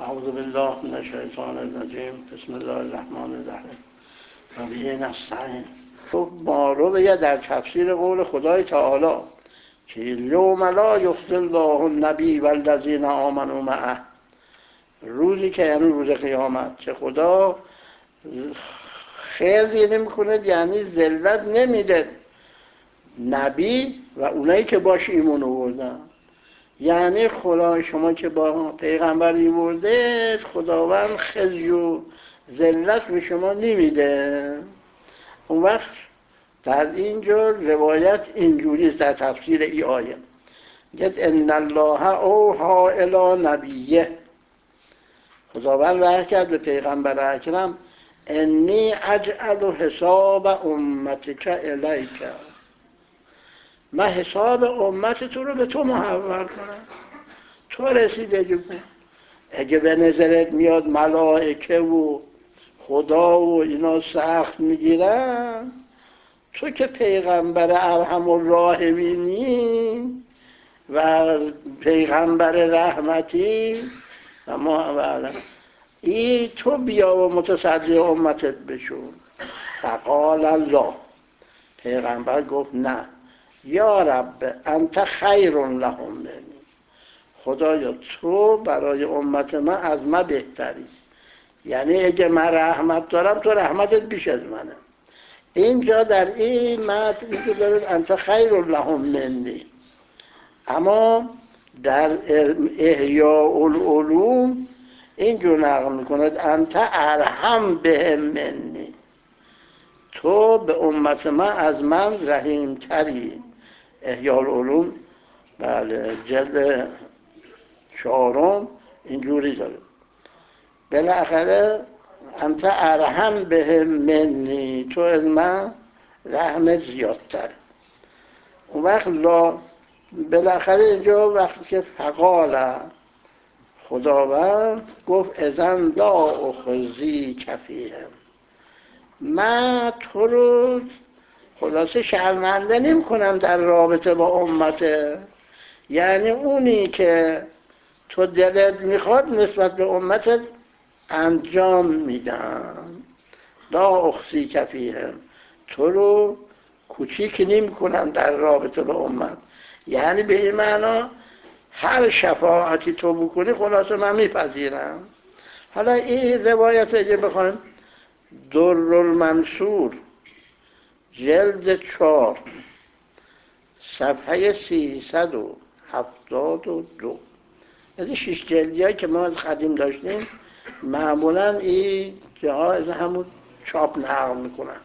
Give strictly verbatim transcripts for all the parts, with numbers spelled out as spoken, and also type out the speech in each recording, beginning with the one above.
اعوذ بالله من الشیطان الرجیم. بسم الله الرحمن الرحیم و به نستعین. ما رو بگه در تفسیر قول خدای تعالی که یوم لا یخزی الله النبی والذین آمنوا معه، روزی که یعنی روز قیامت که خدا خزی نمیکنه، یعنی ذلت نمیده نبی و اونایی که باش ایمان آوردن. یعنی خدا شما که با پیغمبر ایورده، خداوند خزی و ذلت به شما نمیده. اون وقت در اینجا روایت اینجوری در تفسیر ای آیه میگه ان الله اوحی الی نبیه، خداوند وحی کرد به پیغمبر اکرم انی اجعل حساب امتک الیک، من حساب امت تو رو به تو محول کنم، تو رسیدگی کن. اگه به نظرت میاد ملائکه و خدا و اینا سخت میگیرن، تو که پیغمبر ارحم الراحمینی و پیغمبر رحمتی و ما اولا، ای تو بیا و متصدی امتت بشو. فقال الله، پیغمبر گفت نه، یا رب انت خیر لهم منی، خدایا تو برای امت من از من بهتری. یعنی اگه من رحمت دارم، تو رحمتت بیش از منه. اینجا در این متن اینجا دارد انت خیر لهم منی، اما در احیاء العلوم اینجور نقل میکند انت ارحم بهم منی، تو به امت من از من رحیم تری. احیاء العلوم بله جلد چهارم اینجوری داره. بالاخره انت ارحم بهم منی، تو از من رحمت زیادتر. اون وقت لا بالاخره اینجا وقتی که فقال خداوند گفت اذن لا اخزی کفیهم، من تو رو خلاصه شرمنده نمی کنم در رابطه با امته. یعنی اونی که تو دلت میخواد نسبت به امتت انجام میدم. لا اخزی کفیهم، تو رو کوچیک نمی کنم در رابطه با امت. یعنی به این معنا هر شفاعتی تو بکنی خلاصه من میپذیرم. حالا این روایت اگه بخوایم در المنصور جلد چهار صفحه سیصد و هفتاد و دو، از شش جلدی هایی که ما از قدیم داشتیم معمولا این جاها از همون چاپ نقل میکنن.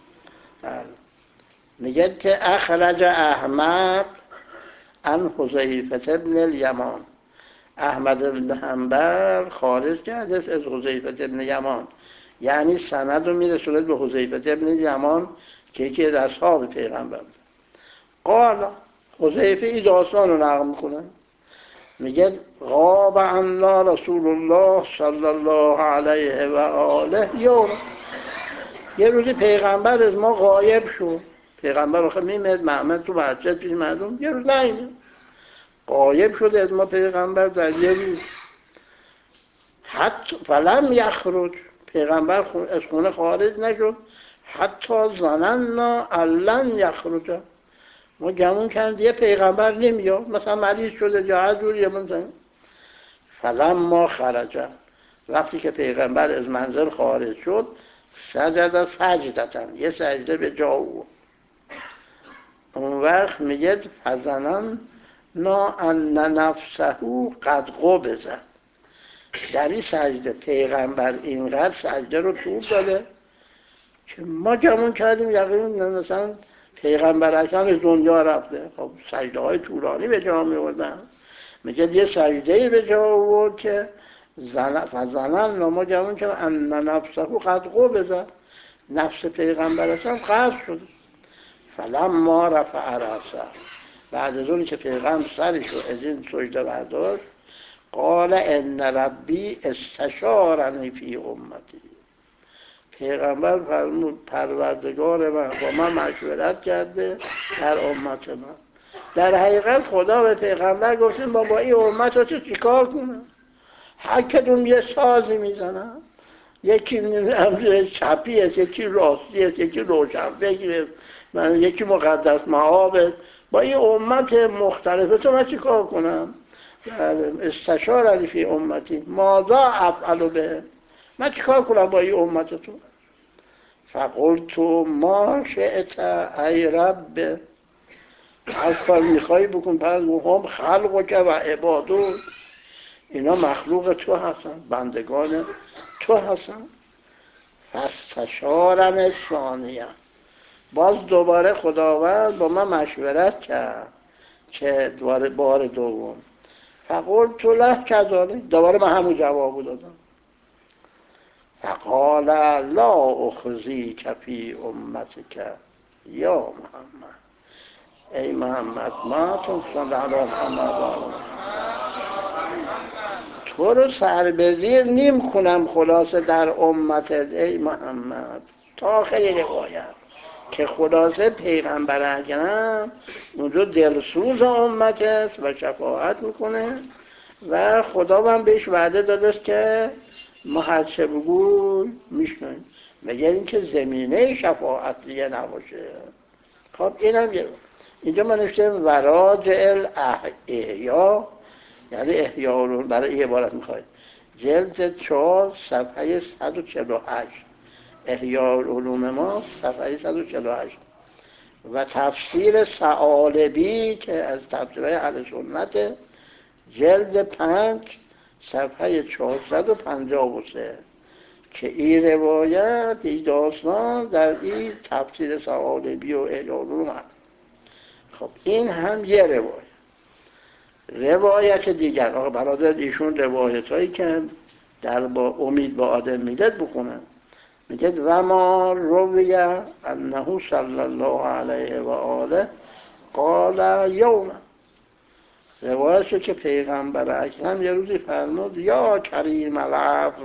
میگه که اخرج احمد عن حذیفه بن الیمان، احمد بن حنبل خارج کرده از حذیفه بن الیمان، یعنی سند رو میرسونه به حذیفه بن الیمان که یکی از اصحاب پیغمبر بود. قال حذیفه این داستان رو نقل میکنه، میگه غاب عنا رسول الله صلی الله علیه و آله یوم، یه روزی پیغمبر از ما غایب شد. پیغمبر آخه میمد معمد تو مسجد پیش مردم، یه روز نایمد، غایب شد از ما پیغمبر در یه روز. حتی فلم یخرج، پیغمبر از خونه خارج نشد. حتی ظننا لن یخرج، ما گمون کردیم یه پیغمبر نمیاد، مثلا مریض شده یا هر جوری مثلا. فلما خرج، وقتی که پیغمبر از منزل خارج شد، سجد سجدتن، یه سجده به جا او. اون وقت میگه فظننا ان نفسه قد قبض، در این سجده پیغمبر اینقدر سجده رو طول داده که ما گمون کردیم یقینا مثلا پیغمبر اکرم از دنیا رفته. خب سجده های طولانی به جا می آوردن. میگه یه سجده به جا آورد که فظننا، ما گمون کردیم ان نفسه قد قبض، نفس پیغمبر اکرم قبض شده. فلما رفع رأسه، بعد از اون که پیغمبر سرش رو از این سجده برداشت، قال ان ربی استشارنی فی امتی، پیغمبر فرمود پروردگار من با من مشورت کرده در امت من. در حقیقت خدا به پیغمبر گفتیم با با این امت رو چه چیکار کنم؟ هر کدوم یه سازی میزنن، یکی امر چپی است، یکی راستی است، یکی روشنفکر است، من یکی مقدس مآب است. با این امت مختلفه تو من چی کار کنم؟ استشار علی فی امتی ماذا افعل به، من چی کار کنم با این امت تو؟ فقلت ما شئت ای رب، هر کار میخوایی بکن. پس هم خلقک و عبادون، اینا مخلوق تو هستن، بندگان تو هستن. فاستشارن ثانیه، باز دوباره خداوند با من مشورت کرد که دوباره بار دوم. فقلت له کذالک، دوباره من همون جوابو دادم. فقال لا اخزیک فی امتک یا محمد، ای محمد ما تنصل علی محمد، تو رو سربزیر نیم کنم خلاصه در امتت ای محمد. تا آخر روایت که خلاصه پیغمبر اکرم اونجا دلسوز امت است و شفاعت میکنه و خدا هم بهش وعده داده است که ما هر چه بگوی میشنویم، مگر اینکه زمینه شفاعت دیگه نباشه. خب اینم یه اینجا من نوشتم وراجع الاحیا، یعنی احیا رو برای این عبارت میخواید جلد چهار صفحه صد و چهل و هشت، احیا علوم ما صفحه صد و چهل و هشت. و تفسیر ثعالبی که از تفسیرهای اهل سنت جلد پنج صفحه چهارصد و پنجاه و سه که این روایت این داستان در این تفسیر ثعالبی و احیا علوم هست. خب این هم یه روایت. روایت دیگر آقا برادر ایشون روایت هایی که در با امید با آدم میدد بخونن. میگه و ما رویه انه صلی الله علیه و آله قال یوم، روایت شد که پیغمبر اکرم یه روزی فرمود یا کریم العفو،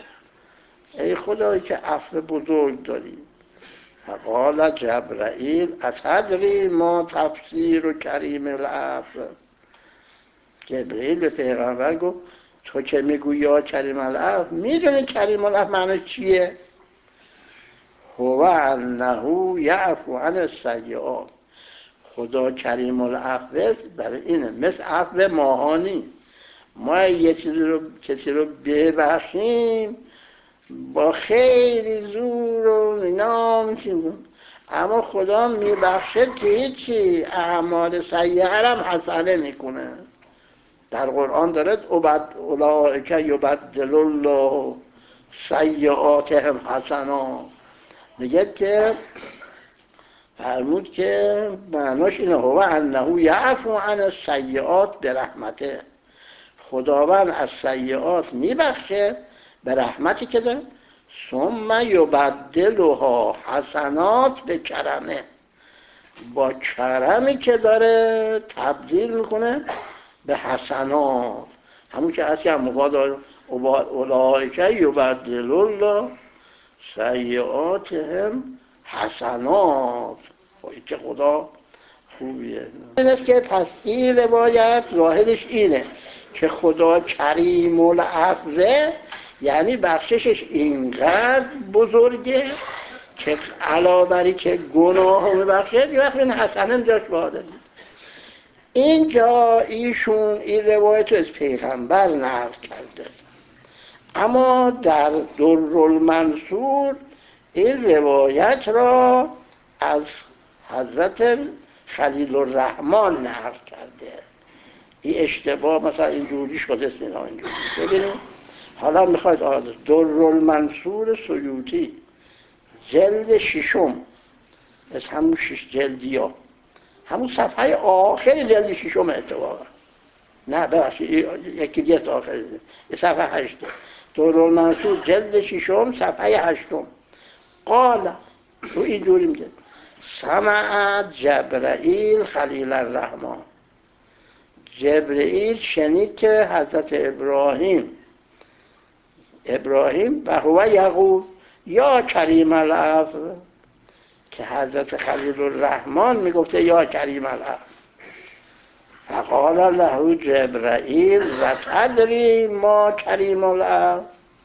ای خدایی که عفو بزرگ داری. فقال جبرائیل اتدری ما تفسیر و کریم العفو، جبرئیل به پیغمبر گفت تو که میگوی یا کریم العفو میدونی کریم العفو معنی چیه؟ هو انه یعفو عن السیئات، خدا کریم العفو برای اینه، مثل عفو ماهانی. ما یه چیزی رو کسی رو ببخشیم با خیلی زور و اینا میشیم، اما خدا میبخشه که هیچی، اعمال سیئه هم حسنه میکنه. در قرآن دارد اولئک یبدل الله سیئاتهم حسنات، میگه که فرمود که معناش اینه هو انه یعفو عن السیئات برحمته، خداوند از سیئات میبخشه به رحمتی که داره. ثم یبدلها حسنات به کرمه، با کرمی که داره تبدیل میکنه به حسنات. همون که هست که مقاد اولئک یبدل الله سیئاتهم حسنات. این که خدا خوبیه. این است که پس این روایت ظاهرش اینه که خدا کریم العفو، یعنی بخششش اینقدر بزرگه که علاوه بر که گناه رو بخشه یه وقت این حسنه جاش باده. اینجا ایشون این روایت رو از پیغمبر نقل کرده، اما در درالمنصور این روایت را از حضرت خلیل الرحمن نقل کرده. این اشتباه مثلا اینجوری شده است، اینا اینجوری. ببینید حالا میخواید آدرس درالمنصور سیوطی جلد ششم، از همون شش جلدی ها، همون صفحه آخر جلد ششم اتفاقا، نه ببخشید یکی دیگه تا آخر صفحه هشت، درالمنصور جلد ششم صفحه هشتم. قال تو اینجوری میگه سمع جبرائیل خلیل الرحمن، جبرئیل شنید که حضرت ابراهیم ابراهیم و هو یقول یا کریم العفو، که حضرت خلیل الرحمن میگفته یا کریم العفو. فقال له جبرائیل و تدری ما کریم الارض.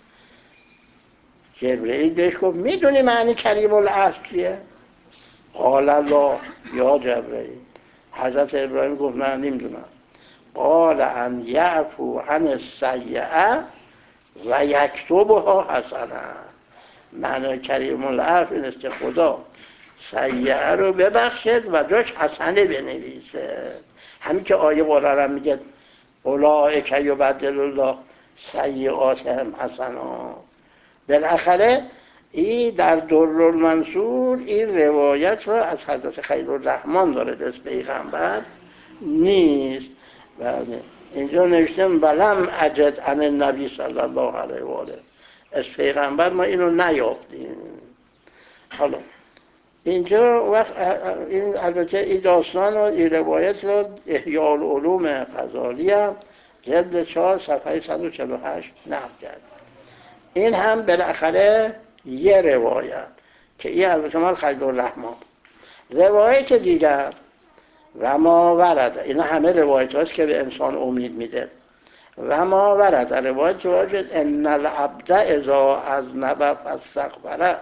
جبرائیل بهش گفت میدونی معنی کریم الارض چیه؟ قال لا یا جبرائیل. حضرت ابراهیم گفت نه نمیدونم. قال ان یعفو عن السیئه و یکتبها حسنه. معنی کریم الارض این است که خدا سیئه رو ببخشد و جاش حسنه بنویسه. همین که آیه قرآن هم میگه اولئک یبدل الله سیئاتهم حسنات. بالاخره این در درالمنصور این روایت رو از حضرت خلیل‌الرحمن داره، دست پیغمبر نیست. بله اینجا نوشتم ولم اجد عن النبی صلی الله علیه و آله، از پیغمبر ما اینو نیافتیم. حالا اینجا وقت این البته این داستان و این روایت رو احیاء العلوم غزالی هم جلد چهار صفحه صد و چهل و هشت نقل کرد. این هم بالاخره یه روایت که این البته مال خلیل‌الرحمن. روایت دیگر و ما ورد، اینا همه روایت هاست که به انسان امید میده. و ما ورد روایت واجد ان العبد اذا اذنب فاستغفر.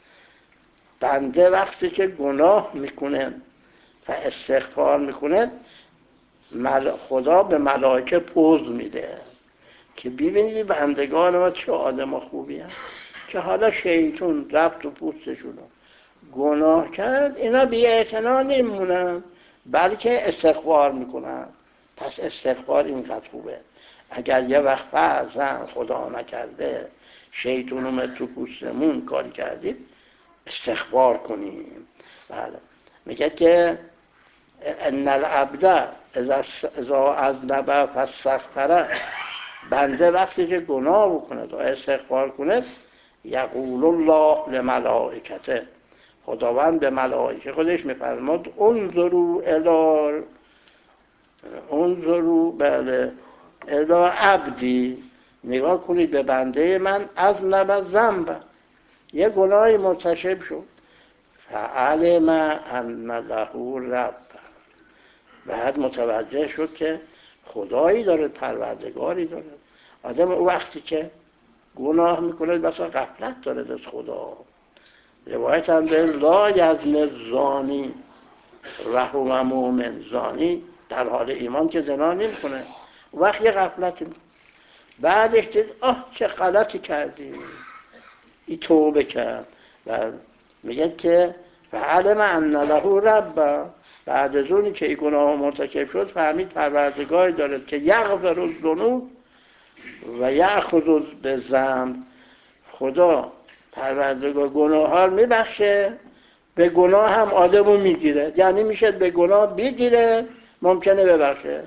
بنده وقتی که گناه میکنه و استغفار میکنه خدا به ملائکه پوز میده که ببینید بندگان ما چه آدم خوبی هست که حالا شیطون رفت و پوستشون گناه کرد، اینا بی اعتنا نمیمونن بلکه استغفار میکنن. پس استغفار اینقدر خوبه. اگر یه وقت فرضاً خدا نکرده شیطون اومد تو پوستمون کاری کردیم، استغفار کنیم. بله میگه که ان العبد اذا اذنب فاستغفر، بنده وقتی که گناه بکنه و استغفار کنه یقول الله لملائکته، خداوند به ملائکه خودش میفرماد انظروا الی انظروا بله الی عبدی، نگاه کنید به بنده من اذنب ذنب، یه گناهی مرتکب شد، فعلم ان له رب، بعد متوجه شد که خدایی داره، پروردگاری داره. آدم او وقتی که گناه میکنه بسا غفلت داره از خدا. روایت هم به لا یزن زانی و هو مؤمن، زانی در حال ایمان که زنا نمیکنه، وقت یه غفلتی میکنه، بعدش دید آه چه غلطی کردی، این توبه کرد و میگه که فعلم ان له رب، بعد از اونی که این گناه مرتکب شد فهمید پروردگاری داره که یغفر الذنوب و یأخذ بالذنب، خدا پروردگار گناه ها رو میبخشه، به گناه هم آدمو میگیره، یعنی میشه به گناه بگیره ممکنه ببخشه.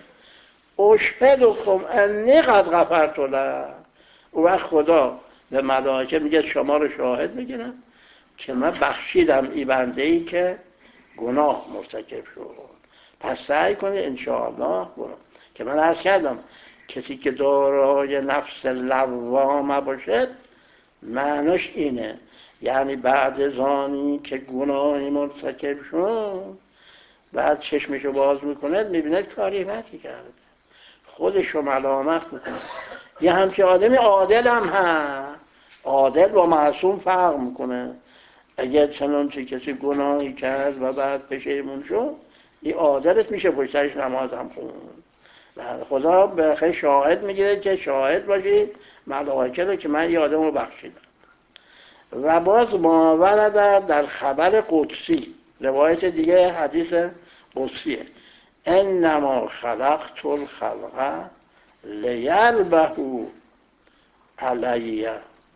اشهدکم انی قد غفرت له، اون وقت خدا به ملائکه میگه شما رو شاهد میگیرم که من بخشیدم این بنده ای که گناه مرتکب شد. پس سعی کنید انشاءالله گناه. که من عرض کردم کسی که دارای نفس لوامه باشد معناش اینه، یعنی بعد زانی که گناهی مرتکب شد بعد چشمشو باز میکنه میبینه کاری بدی کرده، خودشو ملامت میکنه. یه همچه آدمی عادل هم هست، عادل و معصوم فرق میکنه. اگر چنانچه کسی گناهی کرد و بعد پشیمون شد، این عادلت میشه پشترش نماز هم خوند. خدا به خیلی شاهد میگیره که شاهد باشی ملائکه رو که من یه آدم رو بخشیدم. و باز ماورد در خبر قدسی، روایت دیگه حدیث قدسیه، انما خلقت الخلق لیربحوا علیه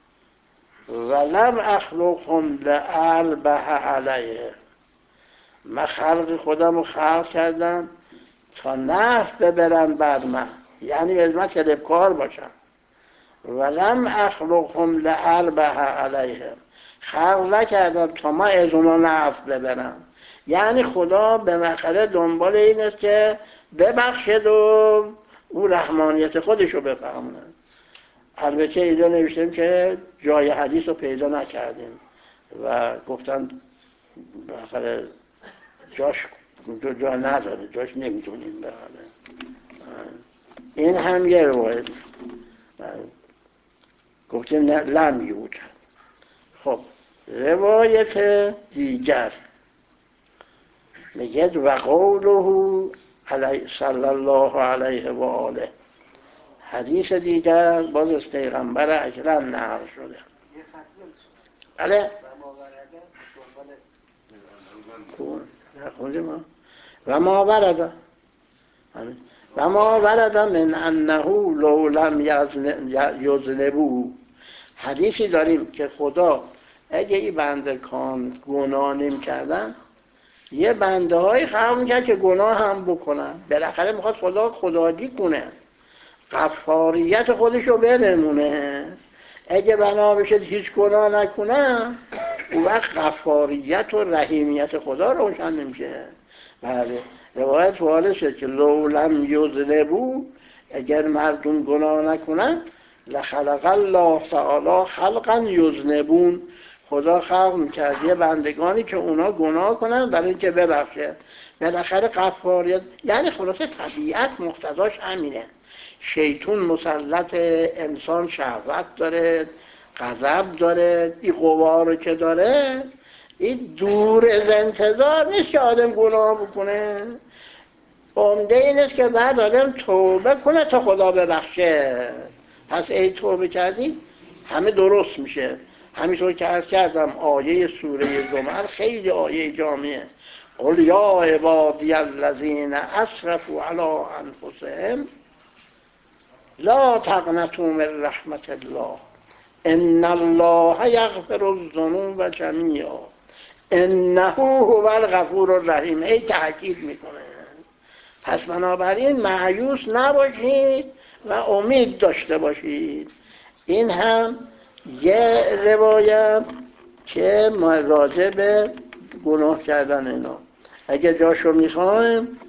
ولم اخلقهم لاربح علیه، من خلق خودم رو خلق کردم تا نفع ببرن بر من، یعنی از من طلبکار باشم. ولم اخلقهم لاربح علیهم، خلق نکردم تا من از اونا نفع ببرم، یعنی خدا به مخاطر دنبال این است که ببخشد و او رحمانیت خودش رو بفهمونه. البته اینجا نوشتیم که جای حدیث رو پیدا نکردیم و گفتن بالاخره جاش دو جا نداره، جاش نمیدونیم. بله این هم یه روایت گفتیم نه لم یوجد. خب روایت دیگر میگه و قوله علی صلی الله علیه و آله، حدیث دیگر باز از پیغمبر اکرم نقل شده. بله نخوندیم. و ما ورد و ما ورد من انه لو لم یذنبوا، حدیثی داریم که خدا اگه این بندگان گناه نمی کردن یه بنده های خلق میکرد که گناه هم بکنن. بالاخره میخواد خدا خدادی کنه، غفاریت خودشو برمونه. اگه بنا بشه هیچ گناه نکنن اون وقت غفاریت و رحیمیت خدا روشن نمیشه. بله روایت وارد شد که لو لم یذنبوا، اگر مردم گناه نکنن لخلق الله تعالی خلقا یذنبون، خدا خلق میکرد یه بندگانی که اونا گناه کنن برای اینکه ببخشه. بالاخره غفاریت یعنی خلاصه طبیعت مقتضاش همینه. شیطان مسلط انسان شهوت داره، غضب داره، این قوا رو که داره این دور از انتظار نیست که آدم گناه بکنه. عمده این است که بعد آدم توبه کنه تا خدا ببخشه. پس ای توبه کردی همه درست میشه. همینطور که عرض کردم آیه سوره زمر خیلی آیه جامعه. قل یا عبادی الذین اسرفوا علی انفسهم لا تقنطوا من رحمت الله ان الله یغفر الذنوب جمیعا انه هو الغفور الرحیم. ای تاکید میکنه. پس بنابراین مایوس نباشید و امید داشته باشید. این هم یه روایت که راجع به گناه کردن اینا. اگه جاشو میخوایم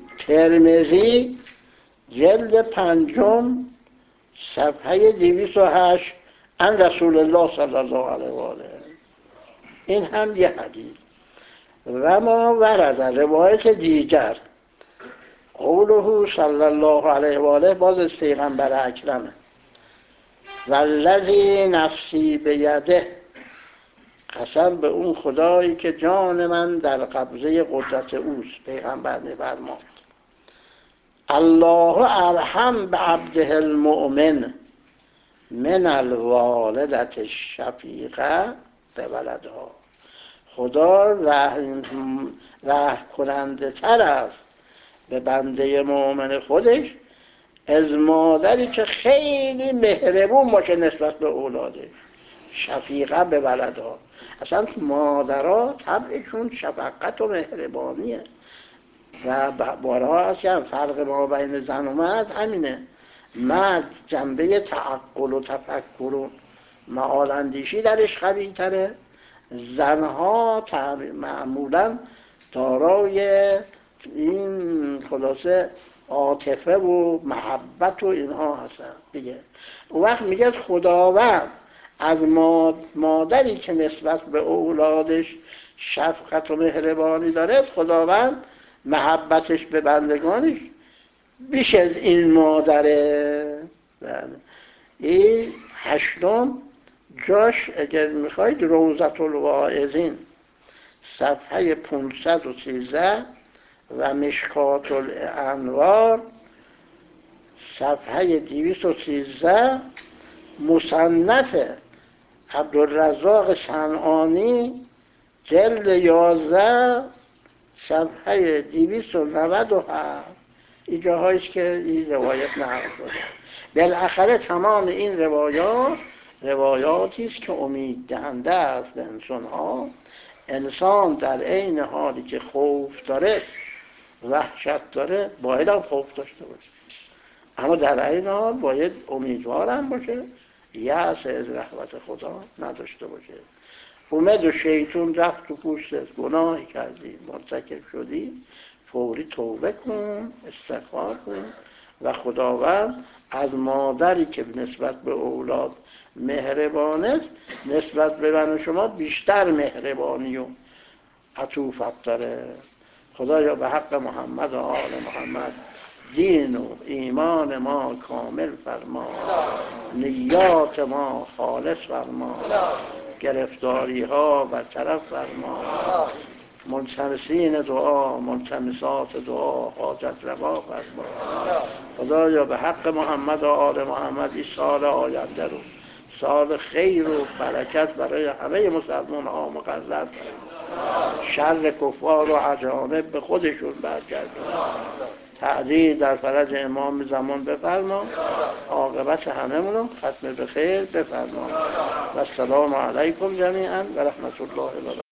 ترمذی جلد پنجم صفحه دویست و هشت عن رسول الله صلی الله علیه و آله. این هم یه حدیث. و ما ورد روایت دیگر قوله صلی الله علیه و آله باز از پیغمبر اکرمه. والذی نفسی بیده، قسم به اون خدایی که جان من در قبضه قدرت اوست. پیغمبر می‌فرماد الله ارحم بعبده المؤمن من الوالدة الشفیقه بولدها. خدا رحم رحم کننده تر است به بنده مؤمن خودش از مادری که خیلی مهربون باشه نسبت به اولادش. شفیقه به ولدها، اصلا مادرها طبعشون شفقت و مهربانیه و بارها هست که فرق ما بین زن و مرد همینه. مرد جنبه تعقل و تفکر و معال اندیشی درش قوی تره، زنها معمولا دارای این خلاصه عاطفه و محبت و اینها هستن دیگه. اون وقت میگه خداوند از مادری که نسبت به اولادش شفقت و مهربانی داره، خداوند محبتش به بندگانش بیش از این مادره. این هشتم جاش اگر میخواید روضة الواعظین صفحه پانصد و سیزده و مشکات الانوار صفحه دویست و سیزده، مصنف عبدالرزاق صنعانی جلد یازده صفحه دویست و نود و هفت. این جاهاییست که این روایت نقل شده. بالاخره تمام این روایات روایاتی است که امید دهنده است به انسان‌ها. انسان در عین حالی که خوف داره، وحشت داره، باید هم خوف داشته باشه، اما در عین حال باید امیدوارم باشه، یأس از رحمت خدا نداشته باشه. اومد و شیطون رفت تو پوستت، گناهی کردی، مرتکب شدی، فوری توبه کن، استغفار کن و خداوند از مادری که نسبت به اولاد مهربان است نسبت به من و شما بیشتر مهربانی و عطوفت داره. خدایا به حق محمد و آل محمد دین و ایمان ما کامل فرما، نیات ما خالص فرما، گرفتاری ها برطرف فرما، ملتمسین دعا ملتمسات دعا حاجت روا فرما. خدایا به حق محمد و آل محمد این سال آینده رو سال خیر و برکت برای همه مسلمان ها مقرر فرما، شر کفار و اجانب به خودشون برگردون، تعدیل در فرج امام زمان بفرما، عاقبت هممون ختم به خیر بفرما. و السلام علیکم جمیعا و رحمت الله و برکاته.